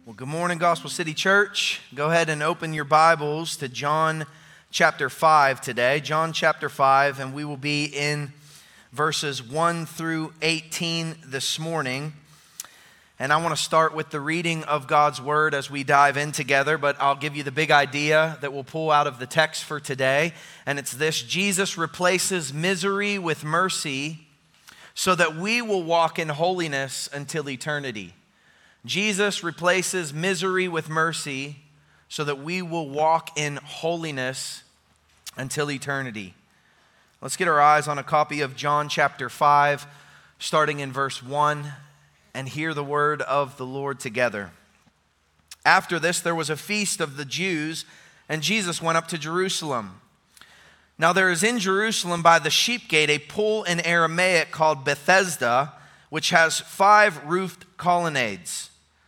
Well, good morning, Gospel City Church. Go ahead and open your Bibles to John chapter 5 today. John chapter 5, and we will be in verses 1 through 18 this morning. And I want to start with the reading of God's Word as we dive in together, but I'll give you the big idea that we'll pull out of the text for today. And it's this: Jesus replaces misery with mercy so that we will walk in holiness until eternity. Jesus replaces misery with mercy so that we will walk in holiness until eternity. Let's get our eyes on a copy of John chapter 5, starting in verse 1, and hear the word of the Lord together. After this, there was a feast of the Jews, and Jesus went up to Jerusalem. Now there is in Jerusalem by the sheep gate a pool in Aramaic called Bethesda, which has 5 roofed colonnades.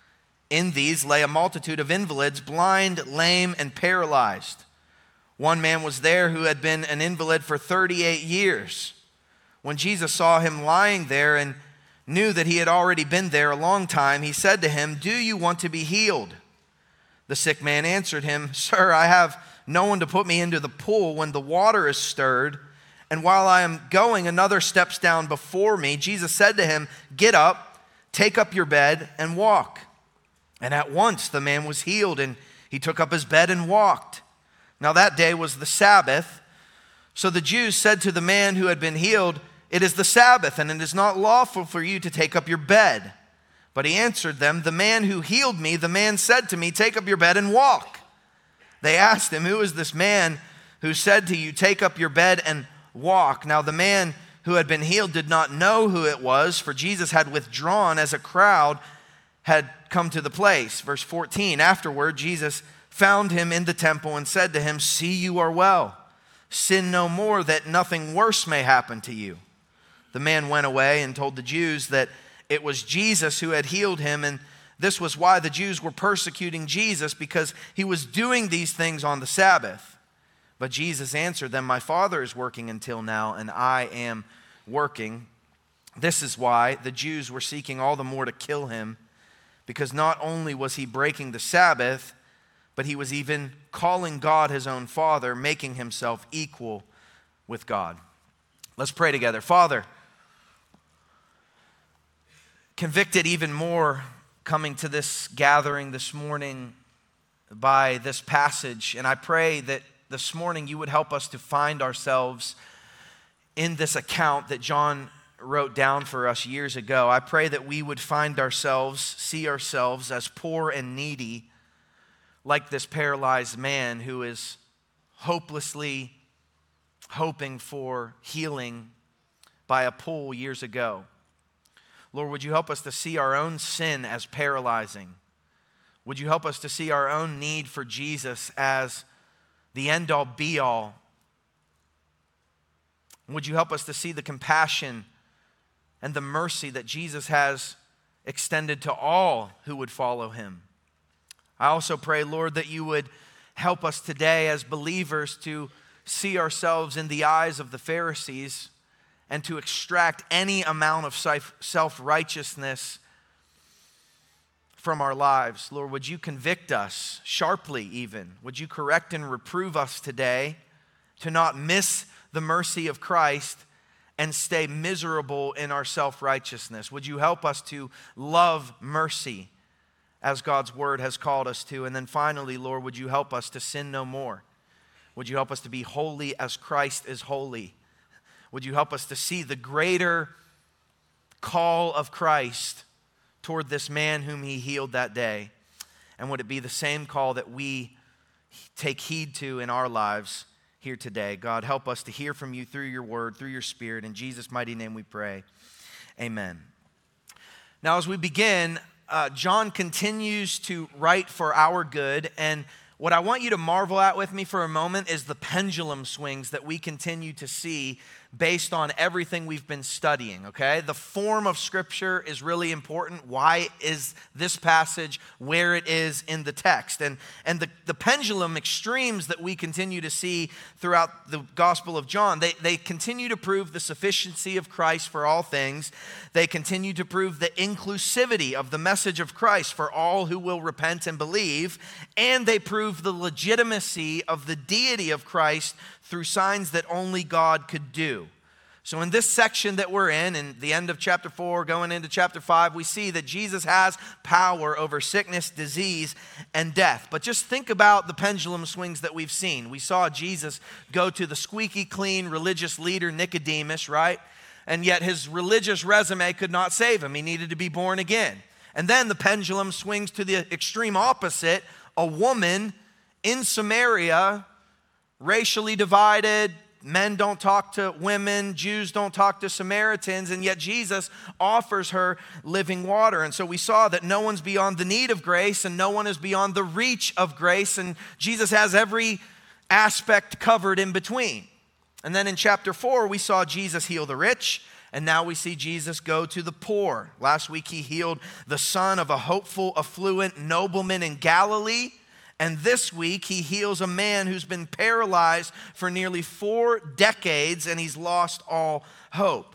In these lay a multitude of invalids, blind, lame, and paralyzed. One man was there who had been an invalid for 38 years. When Jesus saw him lying there and knew that he had already been there a long time, he said to him, "Do you want to be healed?" The sick man answered him, "Sir, I have no one to put me into the pool when the water is stirred, and while I am going, another steps down before me." Jesus said to him, "Get up, take up your bed, and walk." And at once the man was healed, and he took up his bed and walked. Now that day was the Sabbath. So the Jews said to the man who had been healed, "It is the Sabbath, and it is not lawful for you to take up your bed." But he answered them, "The man who healed me, the man said to me, 'Take up your bed and walk.'" They asked him, "Who is this man who said to you, 'Take up your bed and walk'?" Now the man who had been healed did not know who it was, for Jesus had withdrawn as a crowd had come to the place. Verse 14, afterward, Jesus found him in the temple and said to him, "See, you are well. Sin no more, that nothing worse may happen to you." The man went away and told the Jews that it was Jesus who had healed him, and this was why the Jews were persecuting Jesus, because he was doing these things on the Sabbath. But Jesus answered them, "My Father is working until now, and I am working." This is why the Jews were seeking all the more to kill him, because not only was he breaking the Sabbath, but he was even calling God his own Father, making himself equal with God. Let's pray together. Father, convicted even more coming to this gathering this morning by this passage, and I pray that this morning you would help us to find ourselves in this account that John wrote down for us years ago. I pray that we would find ourselves, see ourselves as poor and needy, like this paralyzed man who is hopelessly hoping for healing by a pool years ago. Lord, would you help us to see our own sin as paralyzing? Would you help us to see our own need for Jesus as the end-all, be-all? Would you help us to see the compassion and the mercy that Jesus has extended to all who would follow him? I also pray, Lord, that you would help us today as believers to see ourselves in the eyes of the Pharisees and to extract any amount of self-righteousness from our lives. Lord, would you convict us sharply even? Would you correct and reprove us today to not miss the mercy of Christ and stay miserable in our self-righteousness? Would you help us to love mercy as God's word has called us to? And then finally, Lord, would you help us to sin no more? Would you help us to be holy as Christ is holy? Would you help us to see the greater call of Christ toward this man whom he healed that day? And would it be the same call that we take heed to in our lives here today? God, help us to hear from you through your word, through your spirit. In Jesus' mighty name we pray. Amen. Now, as we begin, John continues to write for our good, and what I want you to marvel at with me for a moment is the pendulum swings that we continue to see based on everything we've been studying, okay? The form of Scripture is really important. Why is this passage where it is in the text? And the pendulum extremes that we continue to see throughout the Gospel of John, they continue to prove the sufficiency of Christ for all things. They continue to prove the inclusivity of the message of Christ for all who will repent and believe. And they prove the legitimacy of the deity of Christ through signs that only God could do. So in this section that we're in the end of chapter 4, going into chapter 5, we see that Jesus has power over sickness, disease, and death. But just think about the pendulum swings that we've seen. We saw Jesus go to the squeaky clean religious leader Nicodemus, right? And yet his religious resume could not save him. He needed to be born again. And then the pendulum swings to the extreme opposite, a woman in Samaria, racially divided. Men don't talk to women. Jews don't talk to Samaritans. And yet Jesus offers her living water. And so we saw that no one's beyond the need of grace and no one is beyond the reach of grace. And Jesus has every aspect covered in between. And then in chapter 4, we saw Jesus heal the rich. And now we see Jesus go to the poor. Last week he healed the son of a hopeful, affluent nobleman in Galilee. And this week, he heals a man who's been paralyzed for nearly 4 decades, and he's lost all hope.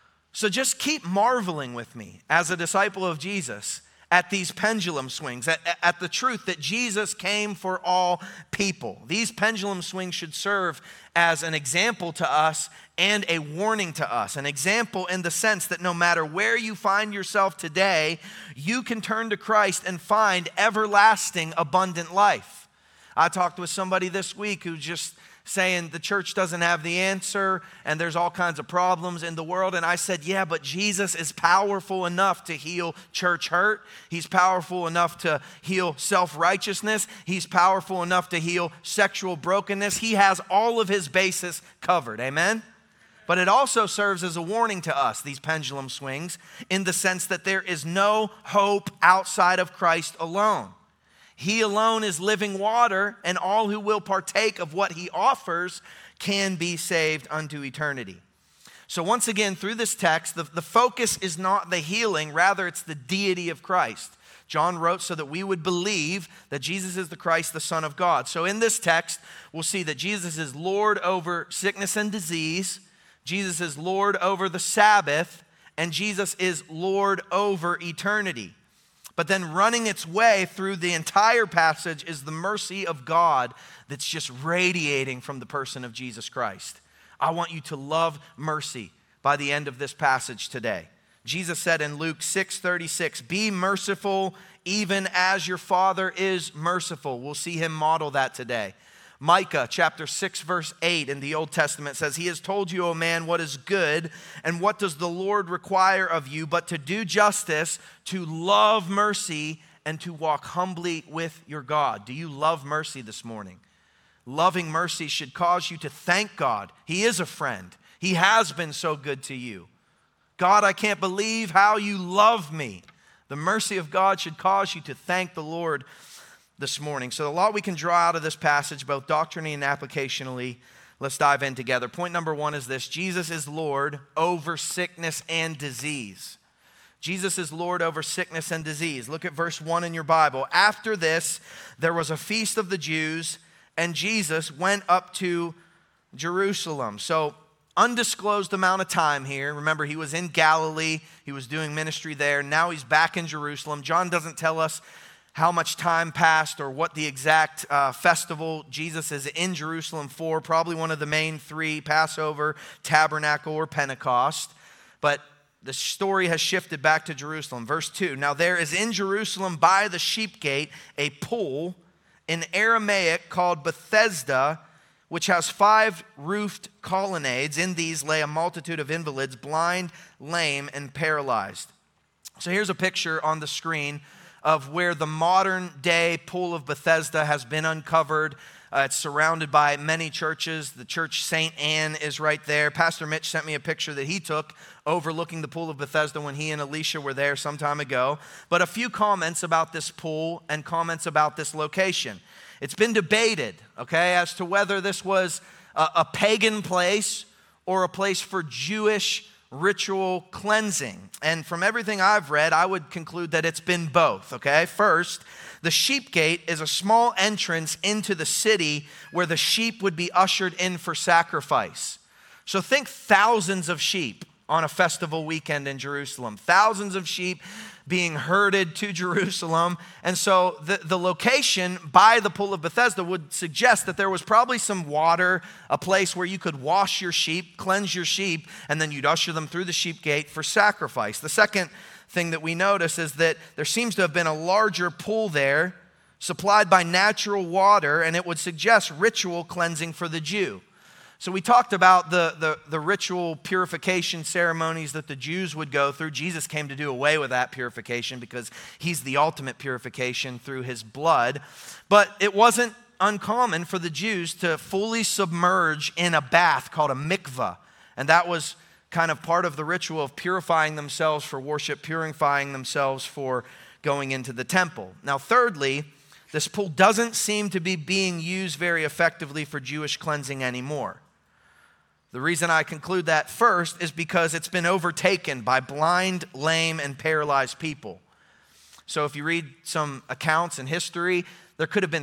So just keep marveling with me as a disciple of Jesus at these pendulum swings, at the truth that Jesus came for all people. These pendulum swings should serve as an example to us and a warning to us. An example in the sense that no matter where you find yourself today, you can turn to Christ and find everlasting, abundant life. I talked with somebody this week who just saying the church doesn't have the answer and there's all kinds of problems in the world. And I said, yeah, but Jesus is powerful enough to heal church hurt. He's powerful enough to heal self-righteousness. He's powerful enough to heal sexual brokenness. He has all of his bases covered. Amen? But it also serves as a warning to us, these pendulum swings, in the sense that there is no hope outside of Christ alone. He alone is living water, and all who will partake of what he offers can be saved unto eternity. So once again, through this text, the focus is not the healing, rather it's the deity of Christ. John wrote so that we would believe that Jesus is the Christ, the Son of God. So in this text, we'll see that Jesus is Lord over sickness and disease, Jesus is Lord over the Sabbath, and Jesus is Lord over eternity. But then running its way through the entire passage is the mercy of God that's just radiating from the person of Jesus Christ. I want you to love mercy by the end of this passage today. Jesus said in Luke 6:36, "Be merciful even as your Father is merciful." We'll see him model that today. Micah chapter 6 verse 8 in the Old Testament says, "He has told you, O man, what is good, and what does the Lord require of you, but to do justice, to love mercy, and to walk humbly with your God." Do you love mercy this morning? Loving mercy should cause you to thank God. He is a friend. He has been so good to you. God, I can't believe how you love me. The mercy of God should cause you to thank the Lord this morning. So a lot we can draw out of this passage, both doctrinally and applicationally. Let's dive in together. Point number 1 is this: Jesus is Lord over sickness and disease. Jesus is Lord over sickness and disease. Look at verse 1 in your Bible. "After this, there was a feast of the Jews, and Jesus went up to Jerusalem." So undisclosed amount of time here. Remember, he was in Galilee. He was doing ministry there. Now he's back in Jerusalem. John doesn't tell us how much time passed or what the exact festival Jesus is in Jerusalem for. Probably one of the main 3, Passover, Tabernacle, or Pentecost. But the story has shifted back to Jerusalem. Verse 2, "Now there is in Jerusalem by the sheep gate a pool in Aramaic called Bethesda, which has 5 roofed colonnades. In these lay a multitude of invalids, blind, lame, and paralyzed." So here's a picture on the screen of where the modern day pool of Bethesda has been uncovered. It's surrounded by many churches. The church St. Anne is right there. Pastor Mitch sent me a picture that he took overlooking the pool of Bethesda when he and Alicia were there some time ago. But a few comments about this pool and comments about this location. It's been debated, okay, as to whether this was a pagan place or a place for Jewish ritual cleansing? And from everything I've read, I would conclude that it's been both, okay? First, the sheep gate is a small entrance into the city where the sheep would be ushered in for sacrifice. So think thousands of sheep on a festival weekend in Jerusalem. Thousands of sheep being herded to Jerusalem. And so the location by the Pool of Bethesda would suggest that there was probably some water, a place where you could wash your sheep, cleanse your sheep, and then you'd usher them through the sheep gate for sacrifice. The second thing that we notice is that there seems to have been a larger pool there supplied by natural water, and it would suggest ritual cleansing for the Jew. So we talked about the ritual purification ceremonies that the Jews would go through. Jesus came to do away with that purification because he's the ultimate purification through his blood. But it wasn't uncommon for the Jews to fully submerge in a bath called a mikvah. And that was kind of part of the ritual of purifying themselves for worship, purifying themselves for going into the temple. Now, thirdly, this pool doesn't seem to be being used very effectively for Jewish cleansing anymore. The reason I conclude that first is because it's been overtaken by blind, lame, and paralyzed people. So if you read some accounts in history, there could have been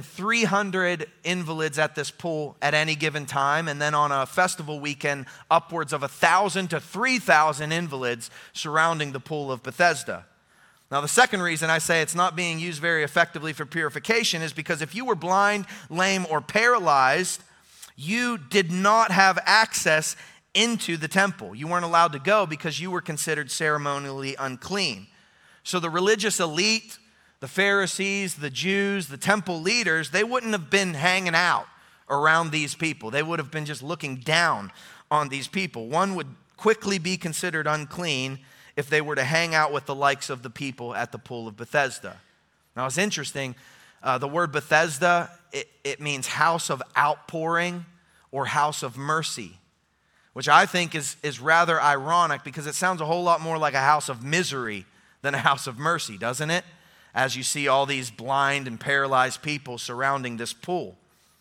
300 invalids at this pool at any given time, and then on a festival weekend, upwards of 1,000 to 3,000 invalids surrounding the Pool of Bethesda. Now, the second reason I say it's not being used very effectively for purification is because if you were blind, lame, or paralyzed, you did not have access into the temple. You weren't allowed to go because you were considered ceremonially unclean. So the religious elite, the Pharisees, the Jews, the temple leaders, they wouldn't have been hanging out around these people. They would have been just looking down on these people. One would quickly be considered unclean if they were to hang out with the likes of the people at the Pool of Bethesda. Now, it's interesting. The word Bethesda, it means house of outpouring or house of mercy, which I think is rather ironic because it sounds a whole lot more like a house of misery than a house of mercy, doesn't it? As you see all these blind and paralyzed people surrounding this pool.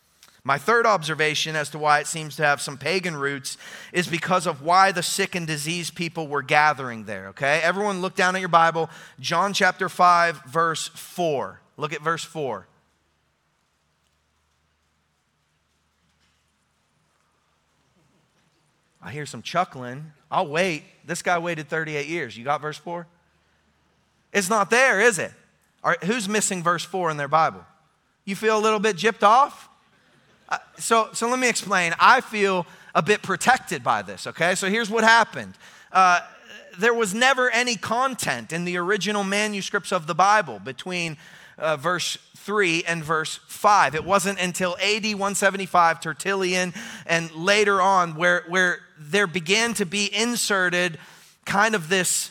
My third observation as to why it seems to have some pagan roots is because of why the sick and diseased people were gathering there, okay? Everyone look down at your Bible, John chapter 5, verse 4. Look at verse 4. I hear some chuckling. I'll wait. This guy waited 38 years. You got verse 4? It's not there, is it? All right, who's missing verse 4 in their Bible? You feel a little bit gypped off? So let me explain. I feel a bit protected by this, okay? So here's what happened. There was never any content in the original manuscripts of the Bible between verse 3 and verse 5. It wasn't until AD 175, Tertullian, and later on where there began to be inserted kind of this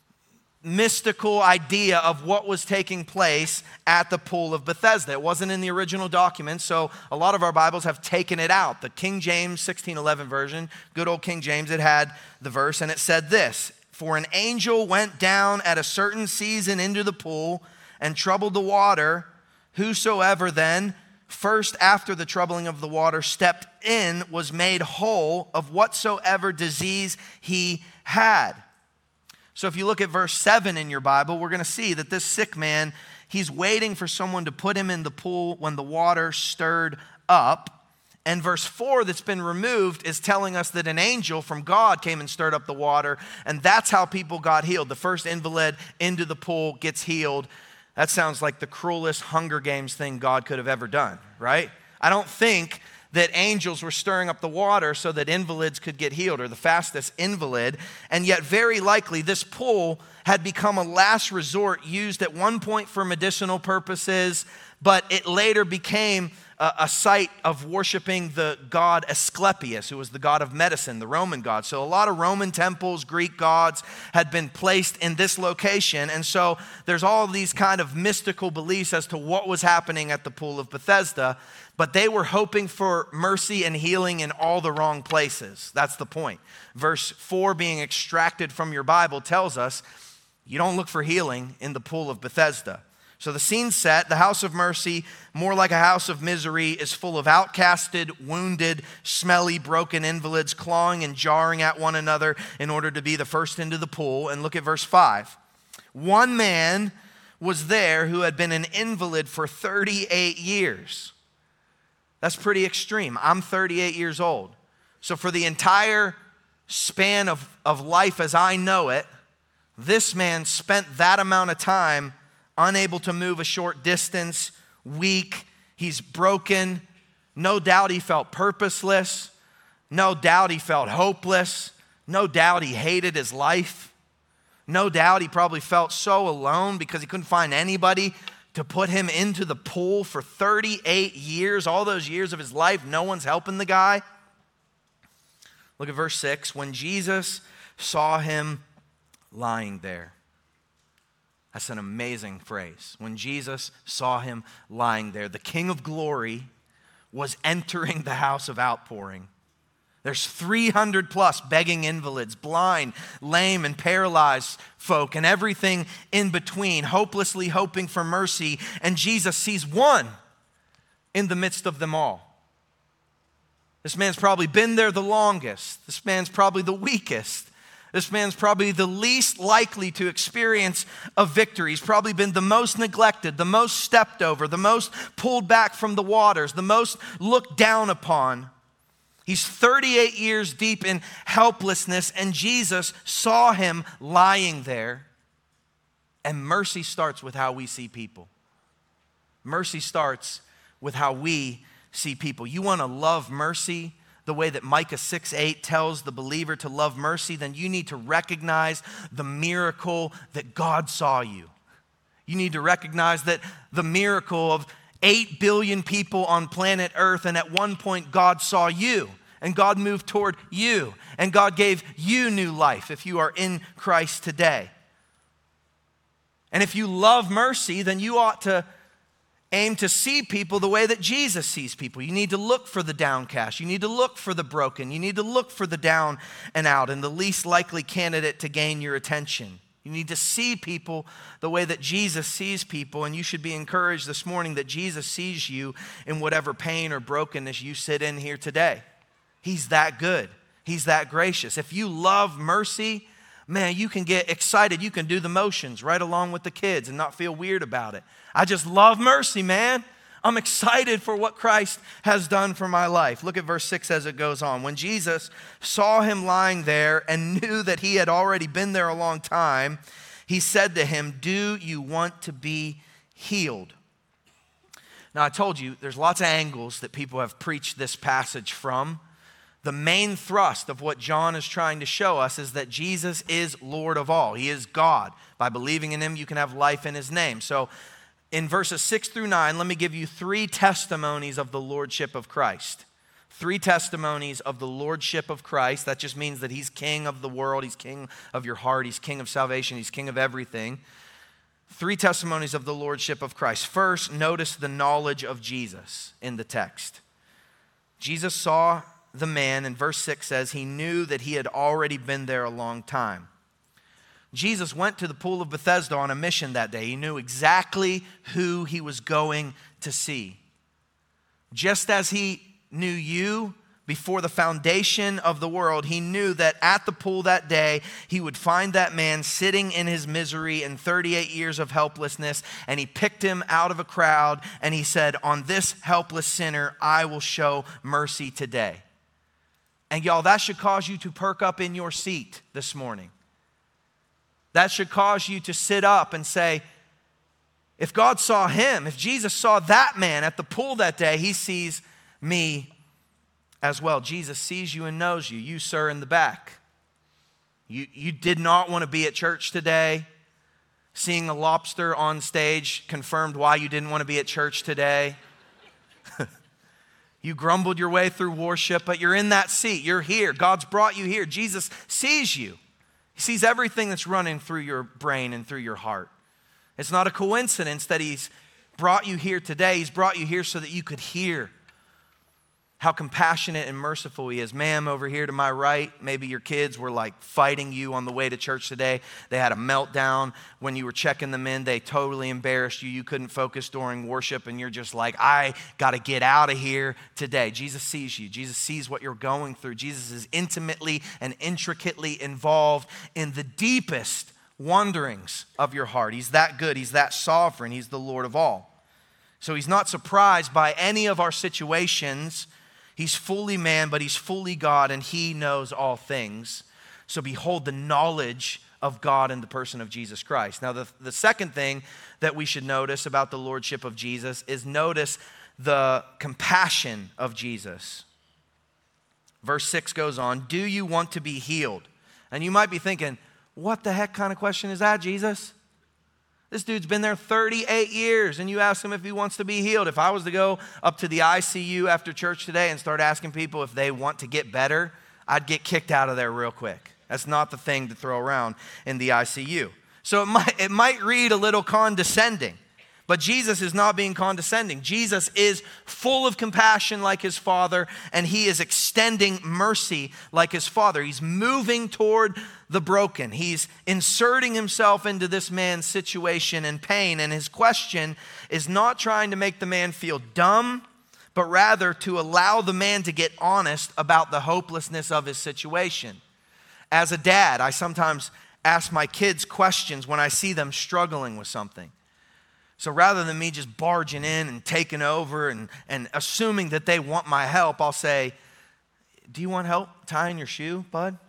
mystical idea of what was taking place at the Pool of Bethesda. It wasn't in the original document, so a lot of our Bibles have taken it out. The King James 1611 version, good old King James, it had the verse, and it said this: "For an angel went down at a certain season into the pool and troubled the water. Whosoever then, first after the troubling of the water, stepped in was made whole of whatsoever disease he had." So if you look at verse 7 in your Bible, we're going to see that this sick man, he's waiting for someone to put him in the pool when the water stirred up. And verse 4 that's been removed is telling us that an angel from God came and stirred up the water, and that's how people got healed. The first invalid into the pool gets healed. That sounds like the cruelest Hunger Games thing God could have ever done, right? I don't think that angels were stirring up the water so that invalids could get healed, or the fastest invalid. And yet very likely this pool had become a last resort used at one point for medicinal purposes, but it later became a site of worshiping the god Asclepius, who was the god of medicine, the Roman god. So a lot of Roman temples, Greek gods had been placed in this location. And so there's all these kind of mystical beliefs as to what was happening at the Pool of Bethesda, but they were hoping for mercy and healing in all the wrong places. That's the point. Verse 4 being extracted from your Bible tells us you don't look for healing in the Pool of Bethesda. So the scene's set. The house of mercy, more like a house of misery, is full of outcasted, wounded, smelly, broken invalids clawing and jarring at one another in order to be the first into the pool. And look at verse 5. One man was there who had been an invalid for 38 years. That's pretty extreme. I'm 38 years old. So for the entire span of life as I know it, this man spent that amount of time unable to move a short distance, weak, he's broken. No doubt he felt purposeless. No doubt he felt hopeless. No doubt he hated his life. No doubt he probably felt so alone because he couldn't find anybody to put him into the pool for 38 years. All those years of his life, no one's helping the guy. Look at verse 6. When Jesus saw him lying there. That's an amazing phrase. When Jesus saw him lying there, the King of Glory was entering the house of outpouring. There's 300 plus begging invalids, blind, lame, and paralyzed folk, and everything in between, hopelessly hoping for mercy. And Jesus sees one in the midst of them all. This man's probably been there the longest. This man's probably the weakest. This man's probably the least likely to experience a victory. He's probably been the most neglected, the most stepped over, the most pulled back from the waters, the most looked down upon. He's 38 years deep in helplessness, and Jesus saw him lying there. And mercy starts with how we see people. Mercy starts with how we see people. You want to love mercy the way that Micah 6:8 tells the believer to love mercy, then you need to recognize the miracle that God saw you. You need to recognize that the miracle of 8 billion people on planet Earth, and at one point God saw you, and God moved toward you, and God gave you new life if you are in Christ today. And if you love mercy, then you ought to aim to see people the way that Jesus sees people. You need to look for the downcast. You need to look for the broken. You need to look for the down and out and the least likely candidate to gain your attention. You need to see people the way that Jesus sees people, and you should be encouraged this morning that Jesus sees you in whatever pain or brokenness you sit in here today. He's that good. He's that gracious. If you love mercy, man, you can get excited. You can do the motions right along with the kids and not feel weird about it. I just love mercy, man. I'm excited for what Christ has done for my life. Look at verse 6 as it goes on. When Jesus saw him lying there and knew that he had already been there a long time, he said to him, "Do you want to be healed?" Now, I told you there's lots of angles that people have preached this passage from. The main thrust of what John is trying to show us is that Jesus is Lord of all. He is God. By believing in him, you can have life in his name. So in verses 6 through 9, let me give you 3 testimonies of the lordship of Christ. 3 testimonies of the lordship of Christ. That just means that he's king of the world. He's king of your heart. He's king of salvation. He's king of everything. 3 testimonies of the lordship of Christ. First, notice the knowledge of Jesus in the text. Jesus saw the man, and verse 6 says he knew that he had already been there a long time. Jesus went to the pool of Bethesda on a mission that day. He knew exactly who he was going to see. Just as he knew you before the foundation of the world, he knew that at the pool that day, he would find that man sitting in his misery and 38 years of helplessness, and he picked him out of a crowd, and he said, "On this helpless sinner, I will show mercy today." And y'all, that should cause you to perk up in your seat this morning. That should cause you to sit up and say, if God saw him, if Jesus saw that man at the pool that day, he sees me as well. Jesus sees you and knows you. You, sir, in the back. You did not want to be at church today. Seeing a lobster on stage confirmed why you didn't want to be at church today. You grumbled your way through worship, but you're in that seat. You're here. God's brought you here. Jesus sees you. He sees everything that's running through your brain and through your heart. It's not a coincidence that he's brought you here today. He's brought you here so that you could hear. how compassionate and merciful he is. Ma'am, over here to my right, maybe your kids were like fighting you on the way to church today. They had a meltdown when you were checking them in. They totally embarrassed you. You couldn't focus during worship, and you're just like, I got to get out of here today. Jesus sees you. Jesus sees what you're going through. Jesus is intimately and intricately involved in the deepest wanderings of your heart. He's that good. He's that sovereign. He's the Lord of all. So he's not surprised by any of our situations. He's fully man, but he's fully God, and he knows all things. So behold the knowledge of God in the person of Jesus Christ. Now, the second thing that we should notice about the lordship of Jesus is notice the compassion of Jesus. Verse 6 goes on, do you want to be healed? And you might be thinking, what the heck kind of question is that, Jesus? This dude's been there 38 years, and you ask him if he wants to be healed. If I was to go up to the ICU after church today and start asking people if they want to get better, I'd get kicked out of there real quick. That's not the thing to throw around in the ICU. So it might read a little condescending, but Jesus is not being condescending. Jesus is full of compassion like his Father, and he is extending mercy like his Father. He's moving toward the broken. He's inserting himself into this man's situation and pain, and his question is not trying to make the man feel dumb, but rather to allow the man to get honest about the hopelessness of his situation. As a dad, I sometimes ask my kids questions when I see them struggling with something. So rather than me just barging in and taking over and assuming that they want my help, I'll say, do you want help tying your shoe, bud?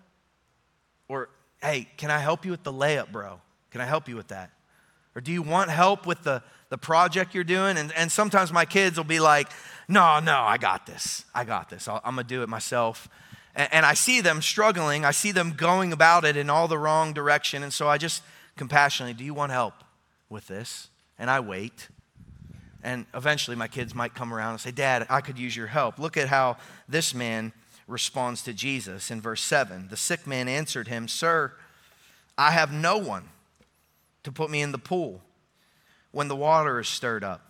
Or, hey, can I help you with the layup, bro? Can I help you with that? Or do you want help with the project you're doing? And sometimes my kids will be like, no, I got this. I'm going to do it myself. And I see them struggling. I see them going about it in all the wrong direction. And so I just compassionately, do you want help with this? And I wait. And eventually my kids might come around and say, Dad, I could use your help. Look at how this man responds to Jesus in verse 7. The sick man answered him, Sir, I have no one to put me in the pool when the water is stirred up.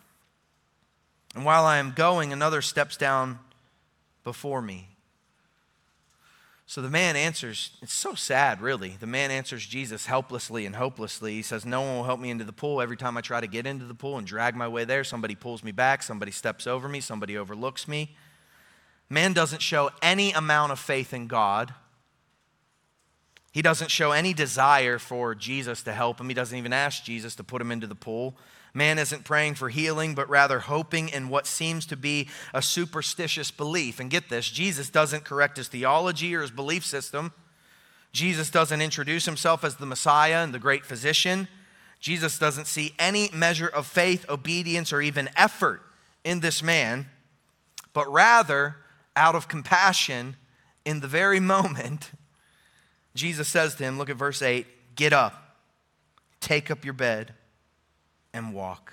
And while I am going, another steps down before me. So the man answers, it's so sad, really. The man answers Jesus helplessly and hopelessly. He says, no one will help me into the pool. Every time I try to get into the pool and drag my way there, somebody pulls me back, somebody steps over me, somebody overlooks me. Man doesn't show any amount of faith in God. He doesn't show any desire for Jesus to help him. He doesn't even ask Jesus to put him into the pool. Man isn't praying for healing, but rather hoping in what seems to be a superstitious belief. And get this, Jesus doesn't correct his theology or his belief system. Jesus doesn't introduce himself as the Messiah and the great physician. Jesus doesn't see any measure of faith, obedience, or even effort in this man, but rather, out of compassion, in the very moment, Jesus says to him, look at verse 8, get up, take up your bed, and walk.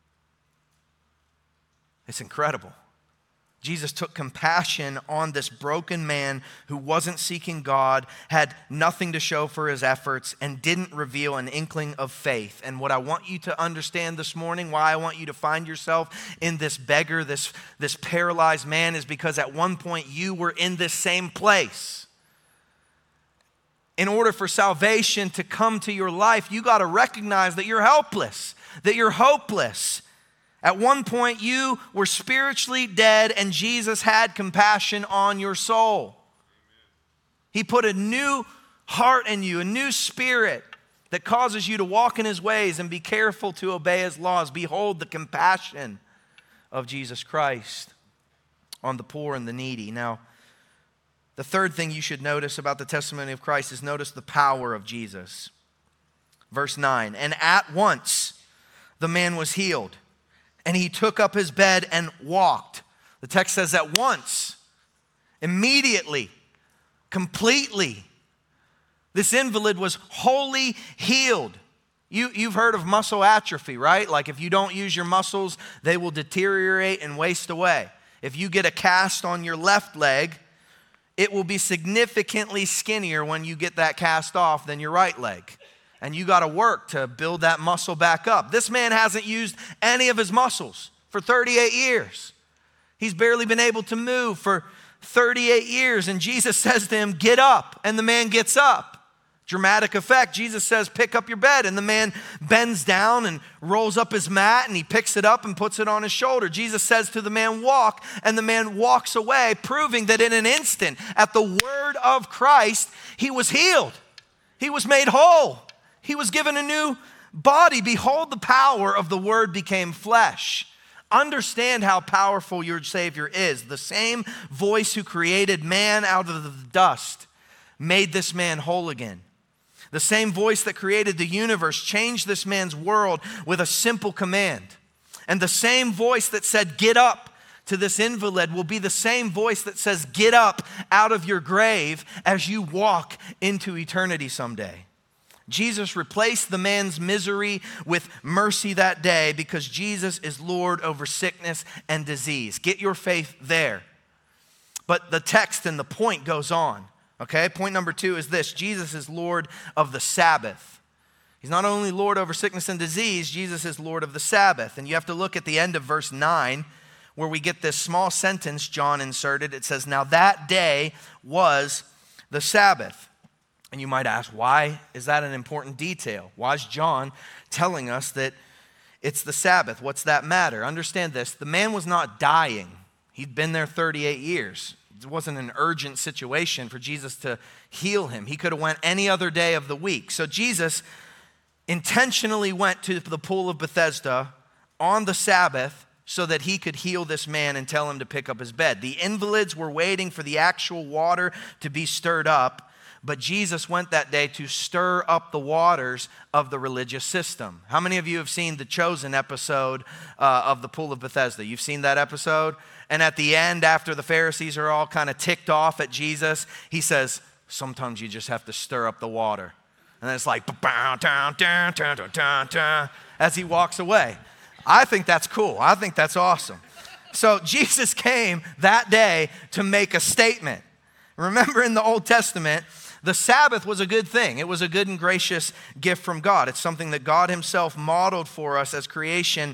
It's incredible. Jesus took compassion on this broken man who wasn't seeking God, had nothing to show for his efforts, and didn't reveal an inkling of faith. And what I want you to understand this morning, why I want you to find yourself in this beggar, this paralyzed man, is because at one point you were in this same place. In order for salvation to come to your life, you got to recognize that you're helpless, that you're hopeless. At one point, you were spiritually dead, and Jesus had compassion on your soul. He put a new heart in you, a new spirit that causes you to walk in his ways and be careful to obey his laws. Behold the compassion of Jesus Christ on the poor and the needy. Now, the third thing you should notice about the testimony of Christ is notice the power of Jesus. Verse 9, and at once the man was healed, and he took up his bed and walked. The text says at once, immediately, completely. This invalid was wholly healed. You've heard of muscle atrophy, right? Like if you don't use your muscles, they will deteriorate and waste away. If you get a cast on your left leg, it will be significantly skinnier when you get that cast off than your right leg. And you got to work to build that muscle back up. This man hasn't used any of his muscles for 38 years. He's barely been able to move for 38 years. And Jesus says to him, get up. And the man gets up. Dramatic effect. Jesus says, pick up your bed. And the man bends down and rolls up his mat and he picks it up and puts it on his shoulder. Jesus says to the man, walk. And the man walks away, proving that in an instant, at the word of Christ, he was healed. He was made whole. He was given a new body. Behold, the power of the word became flesh. Understand how powerful your Savior is. The same voice who created man out of the dust made this man whole again. The same voice that created the universe changed this man's world with a simple command. And the same voice that said, get up to this invalid will be the same voice that says, get up out of your grave as you walk into eternity someday. Jesus replaced the man's misery with mercy that day because Jesus is Lord over sickness and disease. Get your faith there. But the text and the point goes on. Okay, point number 2 is this: Jesus is Lord of the Sabbath. He's not only Lord over sickness and disease, Jesus is Lord of the Sabbath. And you have to look at the end of verse 9 where we get this small sentence John inserted. It says, now that day was the Sabbath. And you might ask, why is that an important detail? Why is John telling us that it's the Sabbath? What's that matter? Understand this, the man was not dying. He'd been there 38 years. It wasn't an urgent situation for Jesus to heal him. He could have went any other day of the week. So Jesus intentionally went to the pool of Bethesda on the Sabbath so that he could heal this man and tell him to pick up his bed. The invalids were waiting for the actual water to be stirred up, but Jesus went that day to stir up the waters of the religious system. How many of you have seen the Chosen episode of the Pool of Bethesda? You've seen that episode? And at the end, after the Pharisees are all kind of ticked off at Jesus, he says, sometimes you just have to stir up the water. And then it's like, as he walks away. I think that's cool. I think that's awesome. So Jesus came that day to make a statement. Remember in the Old Testament, the Sabbath was a good thing. It was a good and gracious gift from God. It's something that God himself modeled for us as creation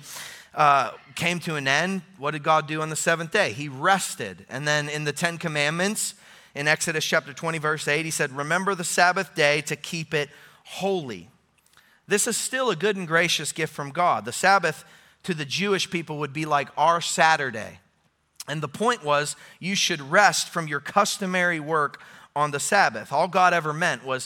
came to an end. What did God do on the seventh day? He rested. And then in the 10 Commandments, in Exodus chapter 20, verse 8, he said, remember the Sabbath day to keep it holy. This is still a good and gracious gift from God. The Sabbath to the Jewish people would be like our Saturday. And the point was, you should rest from your customary work on the Sabbath. All God ever meant was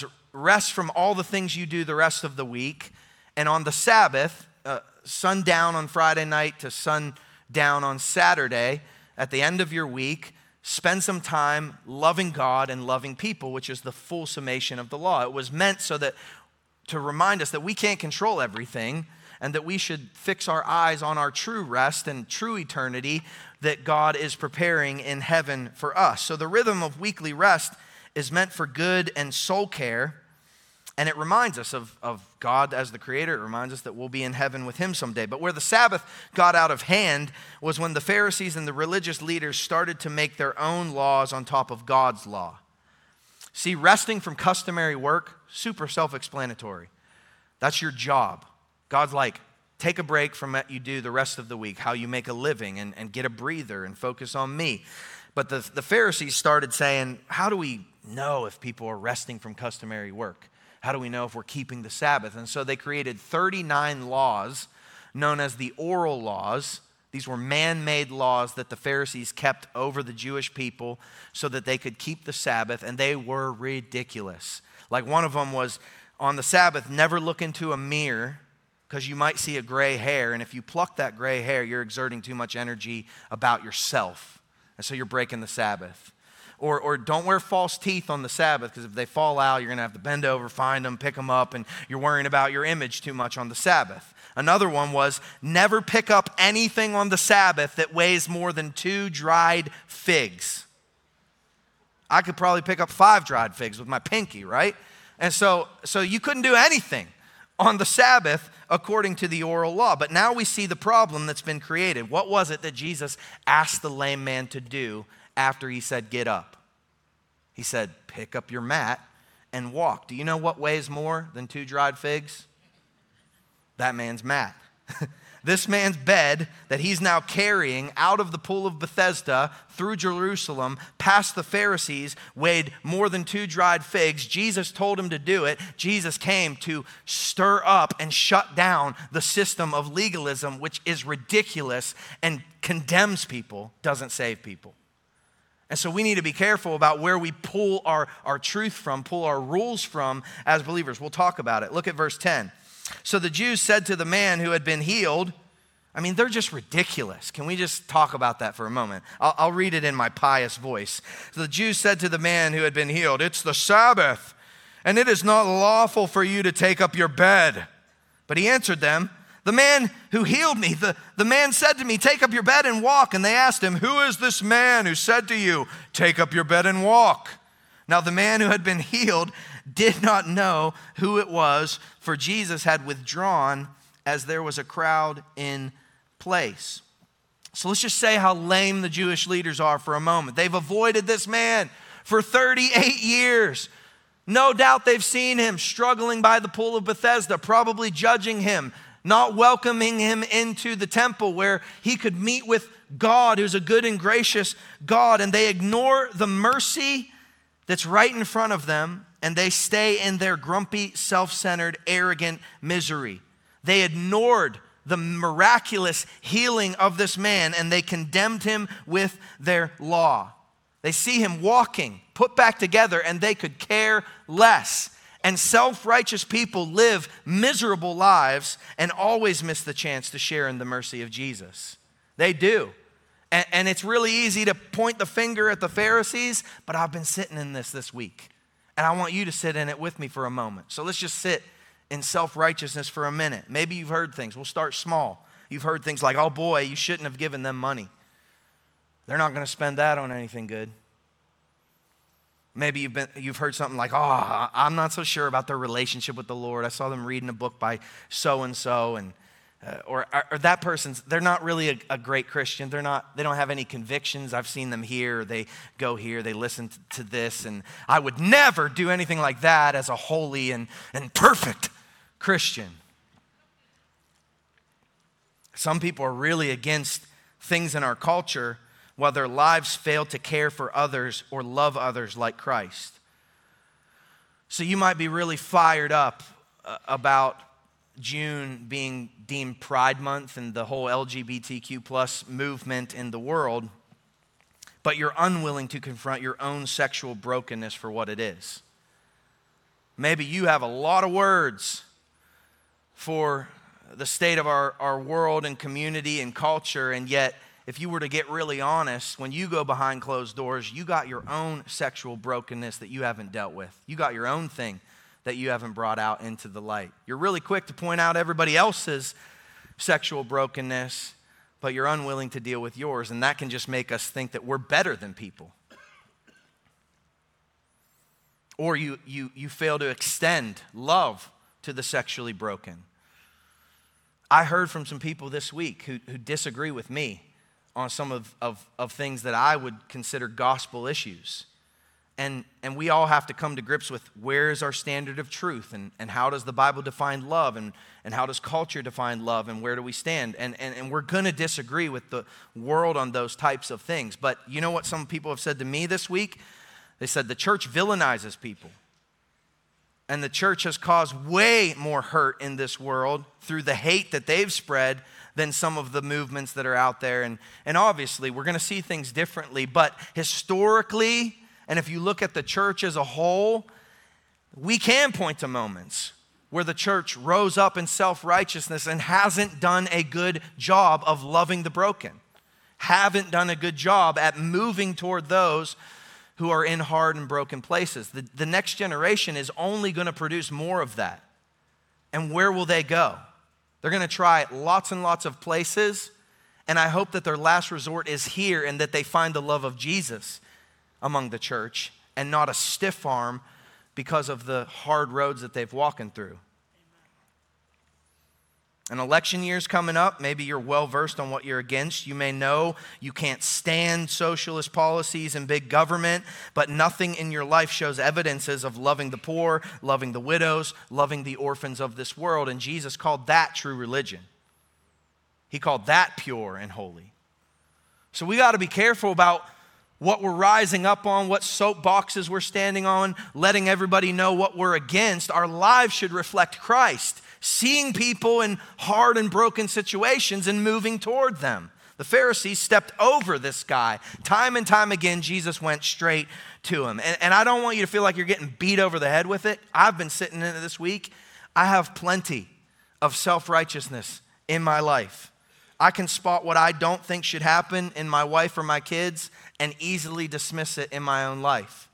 rest from all the things you do the rest of the week. And on the Sabbath, sundown on Friday night to sundown on Saturday, at the end of your week, spend some time loving God and loving people, which is the full summation of the law. It was meant so that to remind us that we can't control everything and that we should fix our eyes on our true rest and true eternity that God is preparing in heaven for us. So the rhythm of weekly rest is meant for good and soul care, and it reminds us of God as the creator. It reminds us that we'll be in heaven with him someday. But where the Sabbath got out of hand was when the Pharisees and the religious leaders started to make their own laws on top of God's law. See, resting from customary work, super self-explanatory. That's your job. God's like, take a break from what you do the rest of the week, how you make a living, and get a breather and focus on me. But the Pharisees started saying, how do we know if people are resting from customary work? How do we know if we're keeping the Sabbath? And so they created 39 laws known as the oral laws. These were man-made laws that the Pharisees kept over the Jewish people so that they could keep the Sabbath, and they were ridiculous. Like one of them was, on the Sabbath, never look into a mirror because you might see a gray hair, and if you pluck that gray hair, you're exerting too much energy about yourself, and so you're breaking the Sabbath. Or don't wear false teeth on the Sabbath, because if they fall out, you're going to have to bend over, find them, pick them up, and you're worrying about your image too much on the Sabbath. Another one was never pick up anything on the Sabbath that weighs more than 2 dried figs. I could probably pick up 5 dried figs with my pinky, right? And so you couldn't do anything on the Sabbath according to the oral law. But now we see the problem that's been created. What was it that Jesus asked the lame man to do after he said, get up? He said, pick up your mat and walk. Do you know what weighs more than 2 dried figs? That man's mat. this man's bed that he's now carrying out of the pool of Bethesda through Jerusalem, past the Pharisees, weighed more than 2 dried figs. Jesus told him to do it. Jesus came to stir up and shut down the system of legalism, which is ridiculous and condemns people, doesn't save people. And so we need to be careful about where we pull our truth from, pull our rules from as believers. We'll talk about it. Look at verse 10. So the Jews said to the man who had been healed, I mean, they're just ridiculous. Can we just talk about that for a moment? I'll read it in my pious voice. So the Jews said to the man who had been healed, it's the Sabbath, and it is not lawful for you to take up your bed. But he answered them, the man who healed me, the man said to me, take up your bed and walk. And they asked him, who is this man who said to you, take up your bed and walk? Now the man who had been healed did not know who it was, for Jesus had withdrawn as there was a crowd in place. So let's just say how lame the Jewish leaders are for a moment. They've avoided this man for 38 years. No doubt they've seen him struggling by the pool of Bethesda, probably judging him, not welcoming him into the temple where he could meet with God, who's a good and gracious God. And they ignore the mercy that's right in front of them, and they stay in their grumpy, self-centered, arrogant misery. They ignored the miraculous healing of this man, and they condemned him with their law. They see him walking, put back together, and they could care less. And self-righteous people live miserable lives and always miss the chance to share in the mercy of Jesus. They do. And it's really easy to point the finger at the Pharisees, but I've been sitting in this week. And I want you to sit in it with me for a moment. So let's just sit in self-righteousness for a minute. Maybe you've heard things. We'll start small. You've heard things like, oh boy, you shouldn't have given them money. They're not going to spend that on anything good. Maybe you've heard something like, oh, I'm not so sure about their relationship with the Lord. I saw them reading a book by so-and-so, and or that person's, they're not really a great Christian. They don't have any convictions. I've seen them here. They go here. They listen to this, and I would never do anything like that as a holy and perfect Christian. Some people are really against things in our culture while their lives fail to care for others or love others like Christ. So you might be really fired up about June being deemed Pride Month and the whole LGBTQ plus movement in the world, but you're unwilling to confront your own sexual brokenness for what it is. Maybe you have a lot of words for the state of our world and community and culture, and yet if you were to get really honest, when you go behind closed doors, you got your own sexual brokenness that you haven't dealt with. You got your own thing that you haven't brought out into the light. You're really quick to point out everybody else's sexual brokenness, but you're unwilling to deal with yours, and that can just make us think that we're better than people. Or you fail to extend love to the sexually broken. I heard from some people this week who disagree with me on some of things that I would consider gospel issues. And we all have to come to grips with where is our standard of truth, and how does the Bible define love, and how does culture define love, and where do we stand? And we're going to disagree with the world on those types of things. But you know what some people have said to me this week? They said the church villainizes people. And the church has caused way more hurt in this world through the hate that they've spread than some of the movements that are out there. And obviously, we're going to see things differently. But historically, and if you look at the church as a whole, we can point to moments where the church rose up in self-righteousness and hasn't done a good job of loving the broken, haven't done a good job at moving toward those who are in hard and broken places. The next generation is only going to produce more of that. And where will they go? They're going to try lots and lots of places, and I hope that their last resort is here and that they find the love of Jesus among the church and not a stiff arm because of the hard roads that they've walked through. An election year's coming up. Maybe you're well versed on what you're against. You may know you can't stand socialist policies and big government, but nothing in your life shows evidences of loving the poor, loving the widows, loving the orphans of this world. And Jesus called that true religion. He called that pure and holy. So we got to be careful about what we're rising up on, what soapboxes we're standing on, letting everybody know what we're against. Our lives should reflect Christ, seeing people in hard and broken situations and moving toward them. The Pharisees stepped over this guy. Time and time again, Jesus went straight to him. And I don't want you to feel like you're getting beat over the head with it. I've been sitting in it this week. I have plenty of self-righteousness in my life. I can spot what I don't think should happen in my wife or my kids and easily dismiss it in my own life.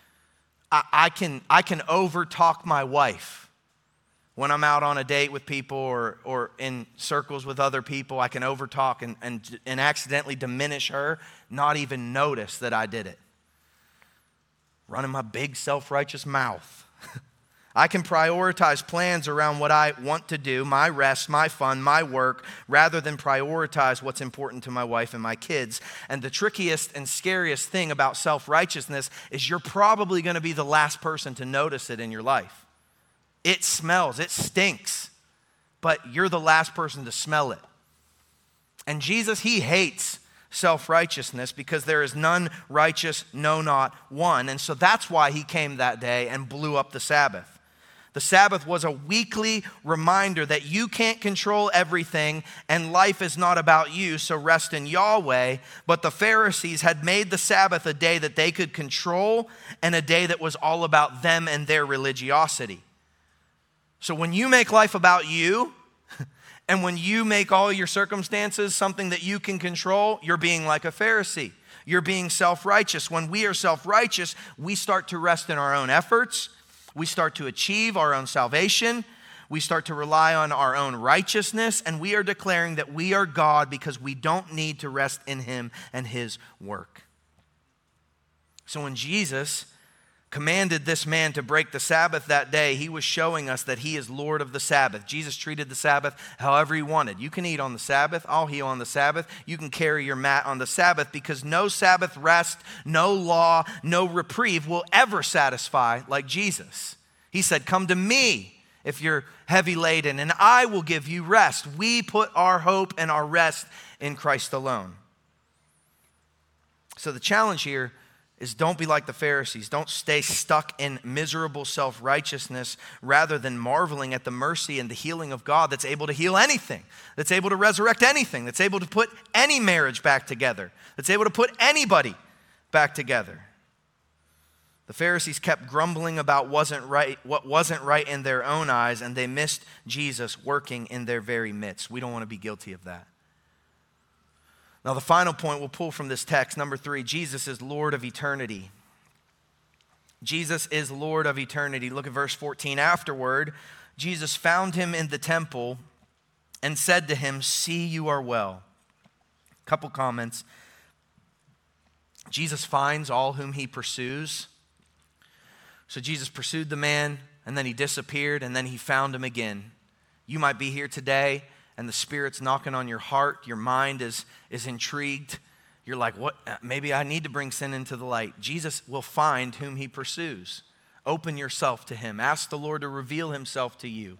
I can over-talk my wife. When I'm out on a date with people or in circles with other people, I can overtalk and accidentally diminish her, not even notice that I did it. Running my big self-righteous mouth. I can prioritize plans around what I want to do, my rest, my fun, my work, rather than prioritize what's important to my wife and my kids. And the trickiest and scariest thing about self-righteousness is you're probably going to be the last person to notice it in your life. It smells, it stinks, but you're the last person to smell it. And Jesus, he hates self-righteousness because there is none righteous, no, not one. And so that's why he came that day and blew up the Sabbath. The Sabbath was a weekly reminder that you can't control everything and life is not about you, so rest in Yahweh. But the Pharisees had made the Sabbath a day that they could control and a day that was all about them and their religiosity. So when you make life about you, and when you make all your circumstances something that you can control, you're being like a Pharisee. You're being self-righteous. When we are self-righteous, we start to rest in our own efforts. We start to achieve our own salvation. We start to rely on our own righteousness, and we are declaring that we are God because we don't need to rest in him and his work. So when Jesus commanded this man to break the Sabbath that day, he was showing us that he is Lord of the Sabbath. Jesus treated the Sabbath however he wanted. You can eat on the Sabbath. I'll heal on the Sabbath. You can carry your mat on the Sabbath because no Sabbath rest, no law, no reprieve will ever satisfy like Jesus. He said, "Come to me if you're heavy laden and I will give you rest." We put our hope and our rest in Christ alone. So the challenge here is don't be like the Pharisees. Don't stay stuck in miserable self-righteousness rather than marveling at the mercy and the healing of God that's able to heal anything, that's able to resurrect anything, that's able to put any marriage back together, that's able to put anybody back together. The Pharisees kept grumbling about what wasn't right in their own eyes, and they missed Jesus working in their very midst. We don't want to be guilty of that. Now, the final point we'll pull from this text, number 3, Jesus is Lord of eternity. Jesus is Lord of eternity. Look at verse 14. Afterward, Jesus found him in the temple and said to him, "See, you are well." Couple comments. Jesus finds all whom he pursues. So Jesus pursued the man, and then he disappeared, and then he found him again. You might be here today, and the Spirit's knocking on your heart, your mind is intrigued. You're like, what? Maybe I need to bring sin into the light. Jesus will find whom he pursues. Open yourself to him. Ask the Lord to reveal himself to you.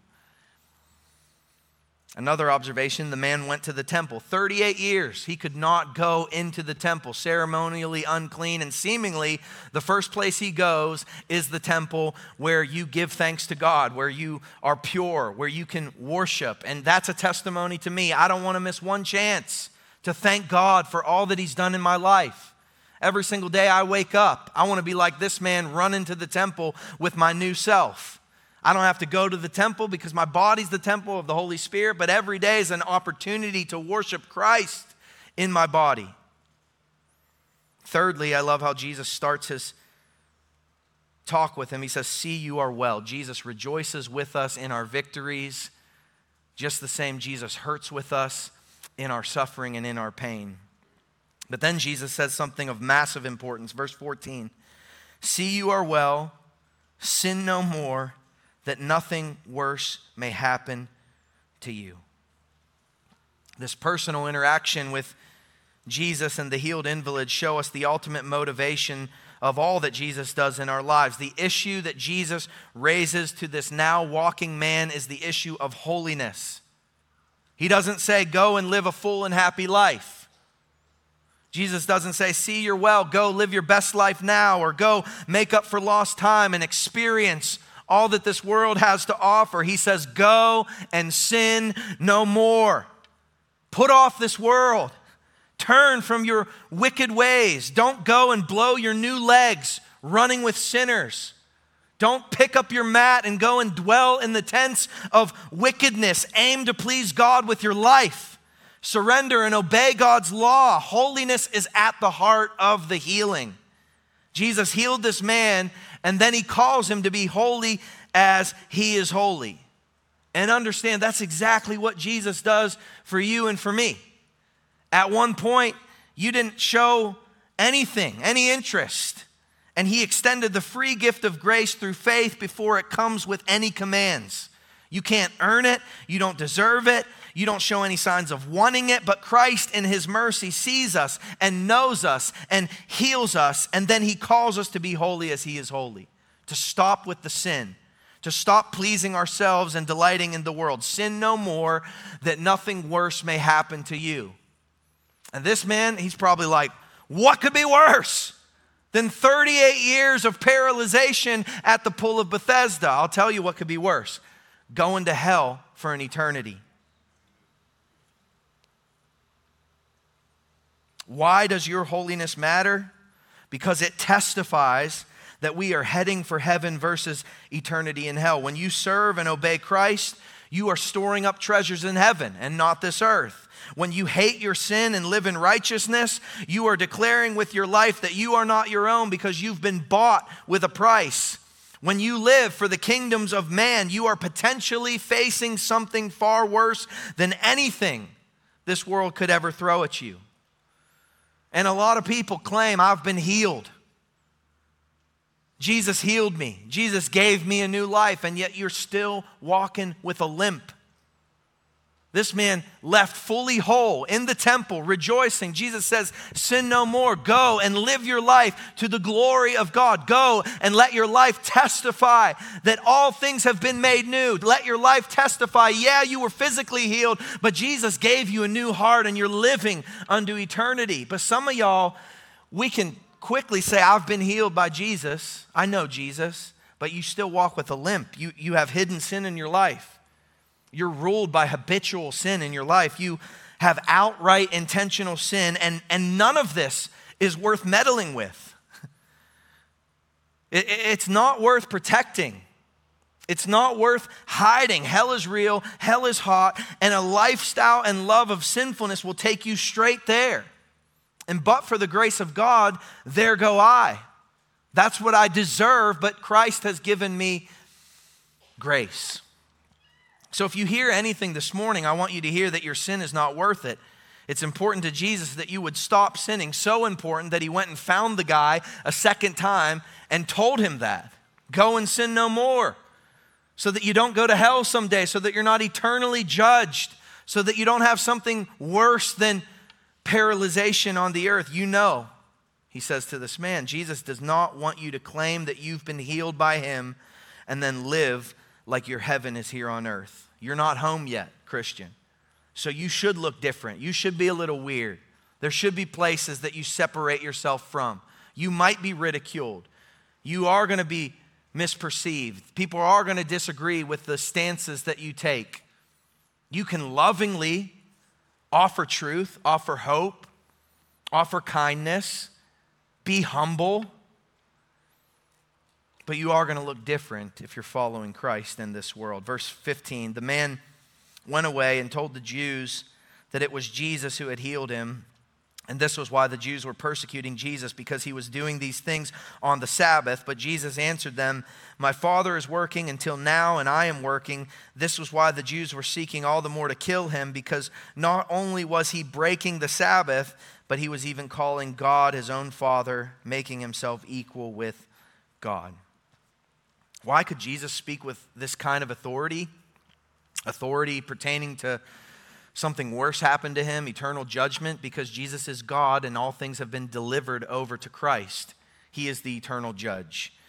Another observation, the man went to the temple. 38 years, he could not go into the temple, ceremonially unclean, and seemingly the first place he goes is the temple where you give thanks to God, where you are pure, where you can worship. And that's a testimony to me. I don't want to miss one chance to thank God for all that he's done in my life. Every single day I wake up, I want to be like this man, run into the temple with my new self. I don't have to go to the temple because my body's the temple of the Holy Spirit, but every day is an opportunity to worship Christ in my body. Thirdly, I love how Jesus starts his talk with him. He says, "See, you are well." Jesus rejoices with us in our victories. Just the same, Jesus hurts with us in our suffering and in our pain. But then Jesus says something of massive importance. Verse 14, "See, you are well, sin no more, that nothing worse may happen to you." This personal interaction with Jesus and the healed invalid show us the ultimate motivation of all that Jesus does in our lives. The issue that Jesus raises to this now walking man is the issue of holiness. He doesn't say, go and live a full and happy life. Jesus doesn't say, see, you're well, go live your best life now, or go make up for lost time and experience all that this world has to offer. He says, go and sin no more. Put off this world. Turn from your wicked ways. Don't go and blow your new legs running with sinners. Don't pick up your mat and go and dwell in the tents of wickedness. Aim to please God with your life. Surrender and obey God's law. Holiness is at the heart of the healing. Jesus healed this man, and then he calls him to be holy as he is holy. And understand, that's exactly what Jesus does for you and for me. At one point, you didn't show anything, any interest. And he extended the free gift of grace through faith before it comes with any commands. You can't earn it. You don't deserve it. You don't show any signs of wanting it. But Christ in his mercy sees us and knows us and heals us. And then he calls us to be holy as he is holy. To stop with the sin. To stop pleasing ourselves and delighting in the world. Sin no more, that nothing worse may happen to you. And this man, he's probably like, what could be worse than 38 years of paralyzation at the pool of Bethesda? I'll tell you what could be worse. Going to hell for an eternity. Why does your holiness matter? Because it testifies that we are heading for heaven versus eternity in hell. When you serve and obey Christ, you are storing up treasures in heaven and not this earth. When you hate your sin and live in righteousness, you are declaring with your life that you are not your own because you've been bought with a price. When you live for the kingdoms of man, you are potentially facing something far worse than anything this world could ever throw at you. And a lot of people claim, I've been healed. Jesus healed me. Jesus gave me a new life, and yet you're still walking with a limp. This man left fully whole in the temple, rejoicing. Jesus says, sin no more. Go and live your life to the glory of God. Go and let your life testify that all things have been made new. Let your life testify, yeah, you were physically healed, but Jesus gave you a new heart and you're living unto eternity. But some of y'all, we can quickly say, I've been healed by Jesus. I know Jesus, but you still walk with a limp. You have hidden sin in your life. You're ruled by habitual sin in your life. You have outright intentional sin, and none of this is worth meddling with. It's not worth protecting. It's not worth hiding. Hell is real, hell is hot, and a lifestyle and love of sinfulness will take you straight there. And but for the grace of God, there go I. That's what I deserve, but Christ has given me grace. So if you hear anything this morning, I want you to hear that your sin is not worth it. It's important to Jesus that you would stop sinning. So important that he went and found the guy a second time and told him that. Go and sin no more. So that you don't go to hell someday. So that you're not eternally judged. So that you don't have something worse than paralyzation on the earth. You know, he says to this man, Jesus does not want you to claim that you've been healed by him and then live like your heaven is here on earth. You're not home yet, Christian. So you should look different. You should be a little weird. There should be places that you separate yourself from. You might be ridiculed. You are going to be misperceived. People are going to disagree with the stances that you take. You can lovingly offer truth, offer hope, offer kindness, be humble. But you are going to look different if you're following Christ in this world. Verse 15, the man went away and told the Jews that it was Jesus who had healed him. And this was why the Jews were persecuting Jesus, because he was doing these things on the Sabbath. But Jesus answered them, my Father is working until now, and I am working. This was why the Jews were seeking all the more to kill him, because not only was he breaking the Sabbath, but he was even calling God his own Father, making himself equal with God. Why could Jesus speak with this kind of authority? Authority pertaining to something worse happened to him, eternal judgment, because Jesus is God and all things have been delivered over to Christ. He is the eternal judge.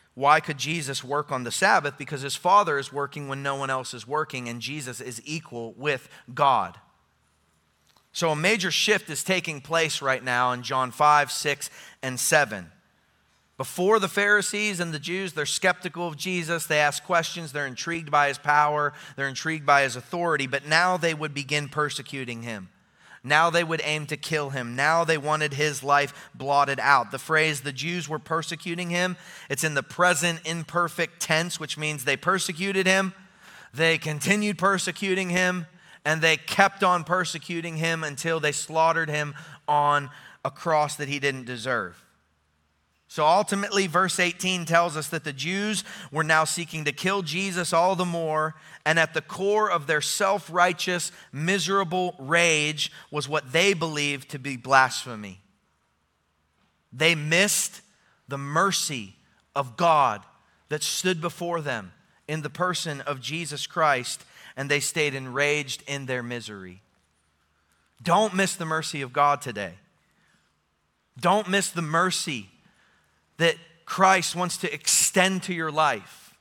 Why could Jesus work on the Sabbath? Because his Father is working when no one else is working, and Jesus is equal with God. So a major shift is taking place right now in John 5, 6, and 7. Before the Pharisees and the Jews, they're skeptical of Jesus. They ask questions. They're intrigued by his power. They're intrigued by his authority. But now they would begin persecuting him. Now they would aim to kill him. Now they wanted his life blotted out. The phrase, the Jews were persecuting him, it's in the present imperfect tense, which means they persecuted him, they continued persecuting him, and they kept on persecuting him until they slaughtered him on a cross that he didn't deserve. So ultimately, verse 18 tells us that the Jews were now seeking to kill Jesus all the more, and at the core of their self-righteous, miserable rage was what they believed to be blasphemy. They missed the mercy of God that stood before them in the person of Jesus Christ, and they stayed enraged in their misery. Don't miss the mercy of God today. Don't miss the mercy that Christ wants to extend to your life.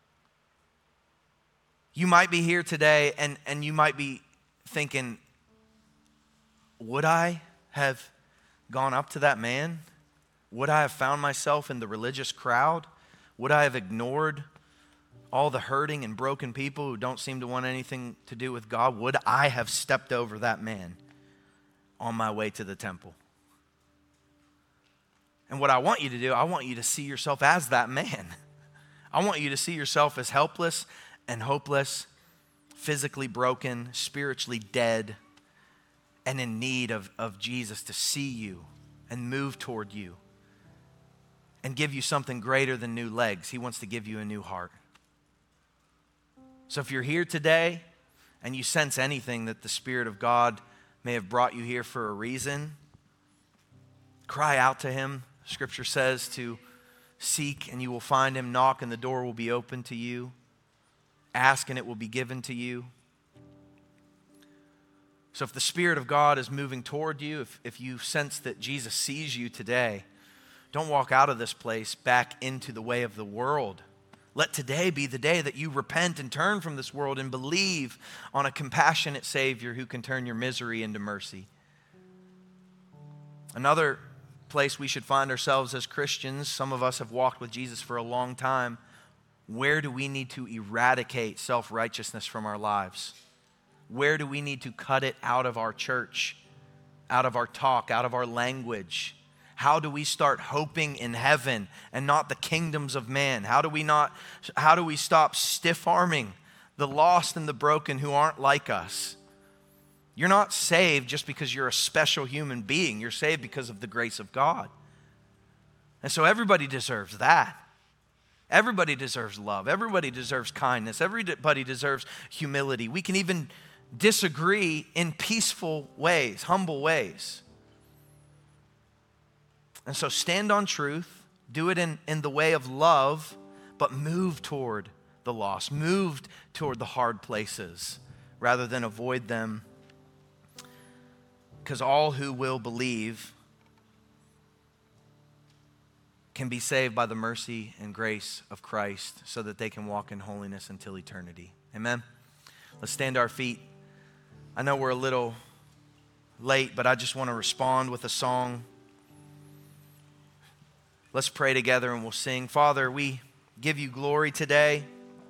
You might be here today and you might be thinking, would I have gone up to that man? Would I have found myself in the religious crowd? Would I have ignored all the hurting and broken people who don't seem to want anything to do with God? Would I have stepped over that man on my way to the temple? And what I want you to do, I want you to see yourself as that man. I want you to see yourself as helpless and hopeless, physically broken, spiritually dead, and in need of Jesus to see you and move toward you and give you something greater than new legs. He wants to give you a new heart. So if you're here today and you sense anything that the Spirit of God may have brought you here for a reason, cry out to him. Scripture says to seek and you will find him, knock and the door will be open to you, ask and it will be given to you. So if the Spirit of God is moving toward you, if you sense that Jesus sees you today, don't walk out of this place back into the way of the world. Let today be the day that you repent and turn from this world and believe on a compassionate Savior who can turn your misery into mercy. Another place we should find ourselves as Christians, some of us have walked with Jesus for a long time. Where do we need to eradicate self-righteousness from our lives? Where do we need to cut it out of our church, out of our talk, out of our language? How do we start hoping in heaven and not the kingdoms of man? How do we stop stiff-arming the lost and the broken who aren't like us? You're not saved just because you're a special human being. You're saved because of the grace of God. And so everybody deserves that. Everybody deserves love. Everybody deserves kindness. Everybody deserves humility. We can even disagree in peaceful ways, humble ways. And so stand on truth. Do it in the way of love, but move toward the lost. Move toward the hard places rather than avoid them. Because all who will believe can be saved by the mercy and grace of Christ so that they can walk in holiness until eternity. Amen? Let's stand to our feet. I know we're a little late, but I just want to respond with a song. Let's pray together and we'll sing. Father, we give you glory today.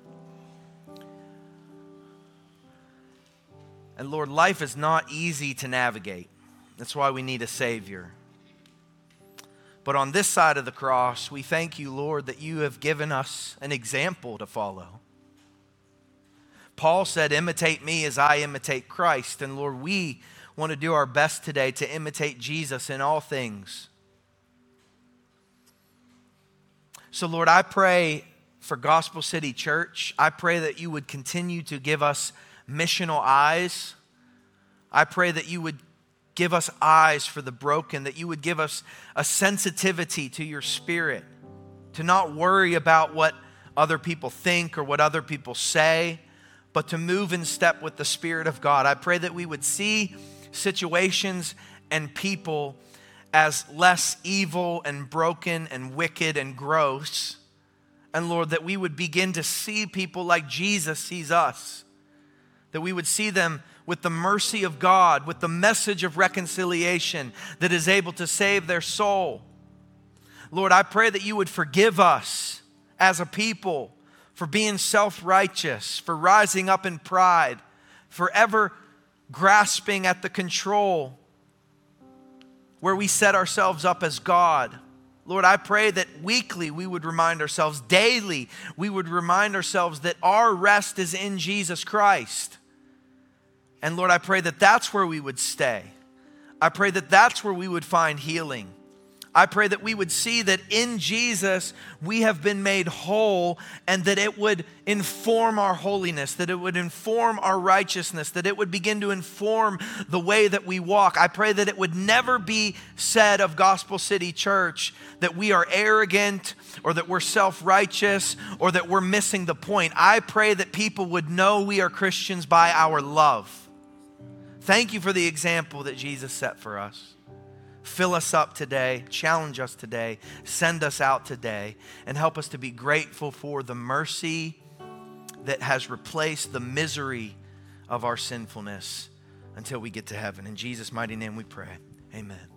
And Lord, life is not easy to navigate. That's why we need a Savior. But on this side of the cross, we thank you, Lord, that you have given us an example to follow. Paul said, imitate me as I imitate Christ. And Lord, we want to do our best today to imitate Jesus in all things. So Lord, I pray for Gospel City Church. I pray that you would continue to give us missional eyes. I pray that you would give us eyes for the broken, that you would give us a sensitivity to your Spirit, to not worry about what other people think or what other people say, but to move in step with the Spirit of God. I pray that we would see situations and people as less evil and broken and wicked and gross, And Lord, that we would begin to see people like Jesus sees us. That we would see them with the mercy of God, with the message of reconciliation that is able to save their soul. Lord, I pray that you would forgive us as a people for being self-righteous, for rising up in pride, for ever grasping at the control where we set ourselves up as God. Lord, I pray that weekly we would remind ourselves, daily we would remind ourselves that our rest is in Jesus Christ. And Lord, I pray that that's where we would stay. I pray that that's where we would find healing. I pray that we would see that in Jesus we have been made whole, and that it would inform our holiness, that it would inform our righteousness, that it would begin to inform the way that we walk. I pray that it would never be said of Gospel City Church that we are arrogant or that we're self-righteous or that we're missing the point. I pray that people would know we are Christians by our love. Thank you for the example that Jesus set for us. Fill us up today, challenge us today, send us out today, and help us to be grateful for the mercy that has replaced the misery of our sinfulness until we get to heaven. In Jesus' mighty name we pray. Amen.